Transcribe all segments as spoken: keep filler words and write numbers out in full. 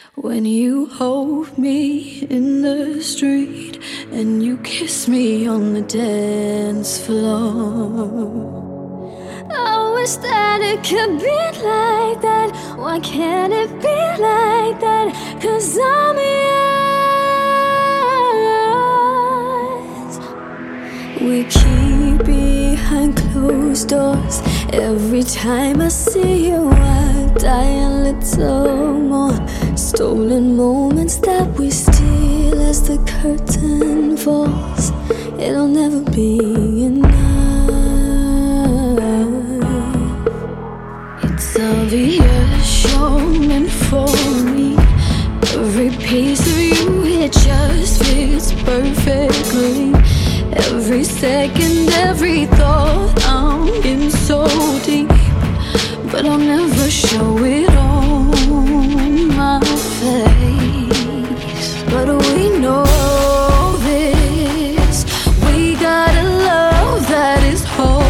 When you hold me in the street and you kiss me on the dance floor. I wish that it could be like that. Why can't it be like that? 'Cause I'm yours. We keep behind closed doors. Every time I see you I die a little more. Stolen moments that we steal as the curtain falls. It'll never be enough. It's obvious you're meant for me. Every piece of you, it just fits perfectly. Every second, every thought, I'm in so deep. But I'll never show it on my face. But we know this. We got a love that is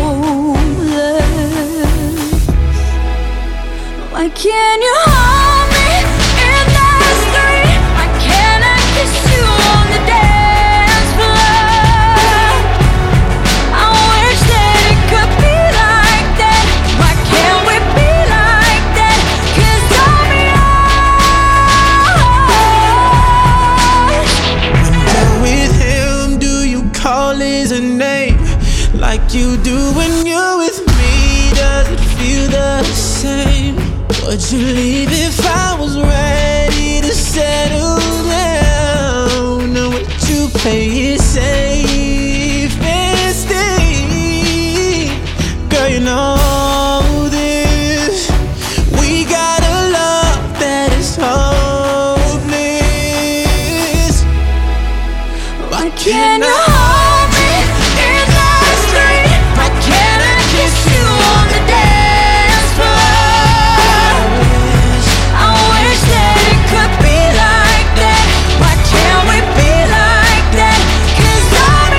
hopeless. Why can't you hold me in the street? Why can't I kiss you on the dance floor? I wish that it could be like that. Why can't we be like that? 'Cause I'm yours. When you're with him, do you call his name like you do when you're with me? Does it feel the same? Would you leave if I was ready to settle down? Or would you play it safe and stay? Girl, you know this. We got a love that is hopeless. Why can't I hold me in the street? Why can't I kiss you on the dance floor? I wish that it could be like that. Why can't we be like that? 'Cause I'm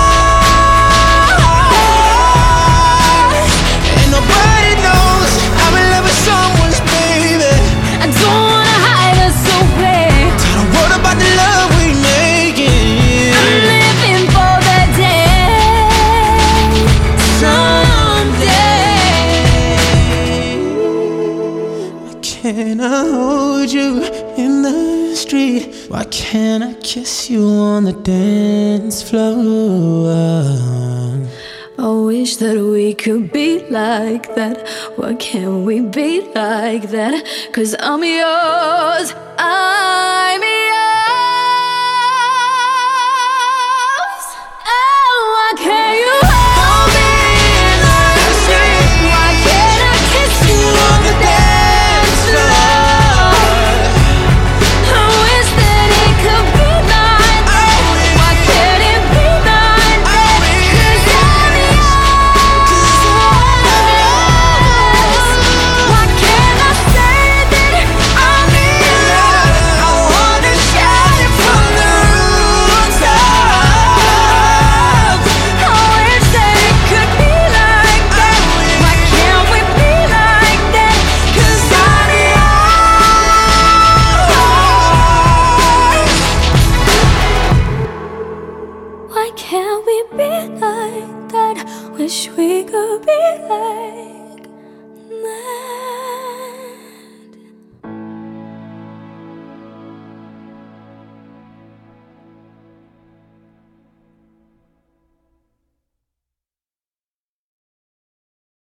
yours. And nobody knows I'm in love with someone's baby. I don't wanna hide us away. Don't worry about the love we making. I'm living for that day. Someday. Why can't I hold you in the street? Why can't I kiss you on the dance floor? I wish that we could be like that. Why can't we be like that? 'Cause I'm yours.